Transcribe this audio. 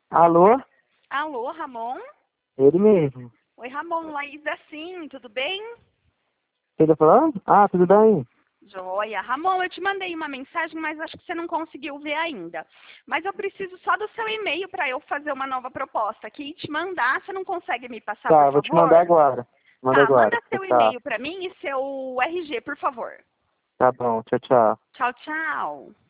Alô? Alô, Ramon? Ele mesmo. Oi, Ramon, Laísa, sim, tudo bem? Você tá falando? Ah, tudo bem? Joia. Ramon, eu te mandei uma mensagem, mas acho que você não conseguiu ver ainda. Mas eu preciso só do seu e-mail para eu fazer uma nova proposta aqui e te mandar. Você não consegue me passar, por Tá, vou te mandar favor? agora. Manda Tá, agora. manda Tchau, seu tchau. e-mail para mim e seu RG, por favor. Tá bom, tchau, tchau. Tchau, tchau.